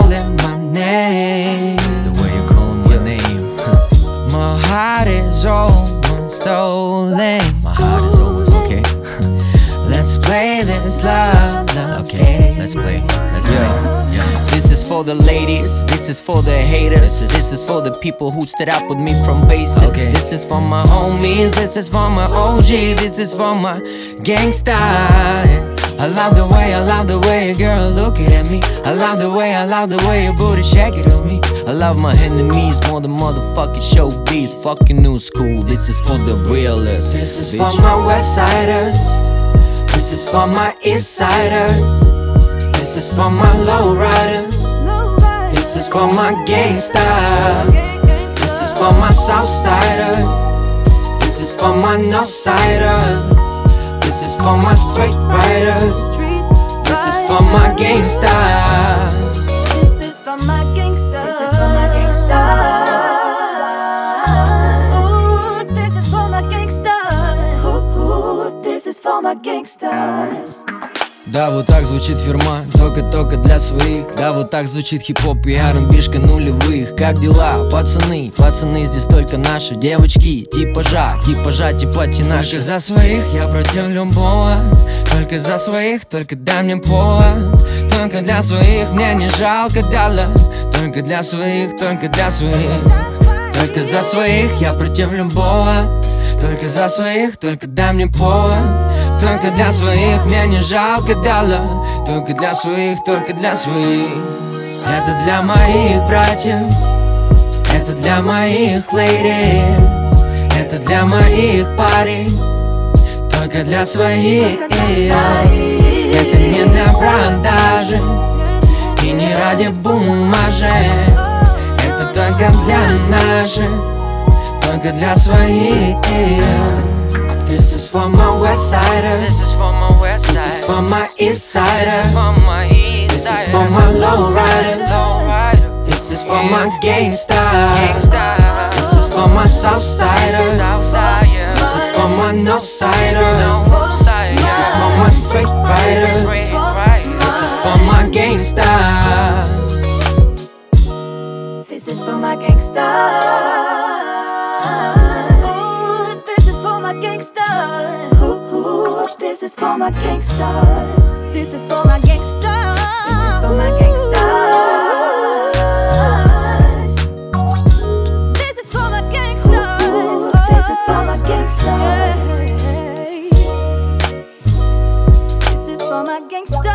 calling my name. The way you're calling my name. My heart is almost stolen. My heart is almost okay. Let's play this love Okay, let's play. Let's play. Yeah. This is for the ladies, this is for the haters, this is for the people who stood up with me from basics. Okay. This is for my homies, this is for my OG, this is for my gangsta. I love the way, girl, look at me. I love the way your booty shake it on me. I love my enemies more than motherfucking showbiz. Fucking new school, this is for the realists. This is for my west siders, this is for my east siders, this is for my low riders, this is for my gangsta, this is for my south siders, this is for my north siders, this is for my straight riders, this is for my gangsta. This is for my gangsta. This is for my gangsta. Ooh, this is for my gangsta. Ooh, this is for my gangsters. Да, вот так звучит фирма, только для своих. Да, вот так звучит хип-хоп и R&B-шка нулевых. Как дела, пацаны? Пацаны здесь только наши. Девочки, типажа, типа те наши. Только за своих, я против любого. Только за своих, только дай мне повод. Только для своих, мне не жалко доллар. Только для своих, только для своих. Только за своих, я против любого. Только за своих, только дай мне повод. Только для своих, мне не жалко доллар. Только для своих, только для своих. Это для моих братьев, это для моих ladies, это для моих парей, только для своих. Это не для продажи и не ради бумажек. Это только для наших, только для своих. This is for my west sider, this is for my west side, this is for my east sider, this is for my low rider, this is for my gangsta, this is for my south sider, this is for my north sider, this is for my straight rider, this is for my gangsta. This is for my gangsta. Ooh, this is for my gangsters. This is for my gangsters. This is for my gangsters. This is for my gangsters. Ooh, this is for my gangsters. This is for my gangsters.